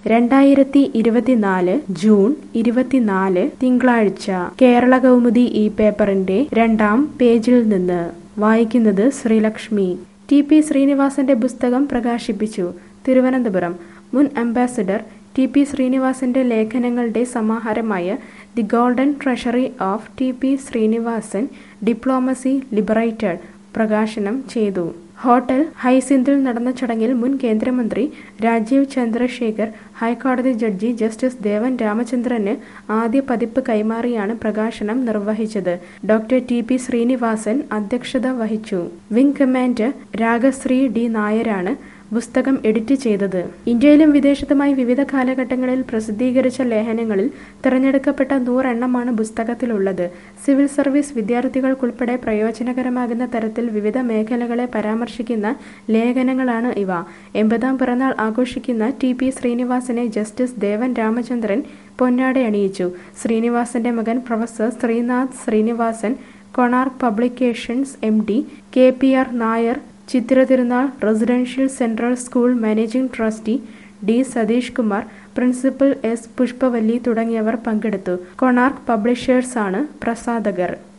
2024 June 24 തിങ്കളാഴ്ച കേരള കൗമുദി ഈ പേപ്പറിന്റെ 2-ാം പേജിൽ നിന്ന് വായിക്കുന്നത് ശ്രീലക്ഷ്മി. ടി.പി. ശ്രീനിവാസന്റെ പുസ്തകം പ്രകാശിപ്പിച്ചു. തിരുവനന്തപുരം. മുൻ അംബാസഡർ ടി.പി. ശ്രീനിവാസന്റെ ലേഖനങ്ങളുടെ സമാഹാരമായ the golden treasury of T P. Srinivasan diplomacy liberated പ്രകാശനം ചെയ്തു. ഹോട്ടൽ ഹൈസിന്തിൽ നടന്ന ചടങ്ങിൽ മുൻ കേന്ദ്രമന്ത്രി രാജീവ് ചന്ദ്രശേഖർ ഹൈക്കോടതി ജഡ്ജി ജസ്റ്റിസ് ദേവൻ രാമചന്ദ്രന് ആദ്യ പതിപ്പ് കൈമാറിയാണ് പ്രകാശനം നിർവഹിച്ചത്. Doctor TP. ശ്രീനിവാസൻ അധ്യക്ഷത വഹിച്ചു. വിംഗ് കമാൻഡർ രാഗശ്രീ ഡി നായരാണ് പുസ്തകം എഡിറ്റ് ചെയ്തത്. ഇന്ത്യയിലും വിദേശത്തുമായി വിവിധ കാലഘട്ടങ്ങളിൽ പ്രസിദ്ധീകരിച്ച ലേഖനങ്ങളിൽ തിരഞ്ഞെടുക്കപ്പെട്ട 100 എണ്ണമാണ് പുസ്തകത്തിലുള്ളത്. സിവിൽ സർവീസ് വിദ്യാർത്ഥികൾക്കുൾപ്പെടെ പ്രയോജനകരമാകുന്ന തരത്തിൽ വിവിധ മേഖലകളെ പരാമർശിക്കുന്ന ലേഖനങ്ങളാണ് ഇവ. 80ാം പിറന്നാൾ ആഘോഷിക്കുന്ന ടി.പി. ശ്രീനിവാസനെ ജസ്റ്റിസ് ദേവൻ രാമചന്ദ്രൻ പൊന്നാട അണിയിച്ചു. ശ്രീനിവാസന്റെ മകൻ professor Srinath Srinivasan, Konark publications M D. K P R. Nair, Chithira Thirunal residential central school managing trustee D. Satheesh Kumar, principal S. Pushpavalli തുടങ്ങിയവർ പങ്കെടുത്തു. കൊണാർക്ക് പബ്ലിഷേഴ്സാണ് പ്രസാധകർ.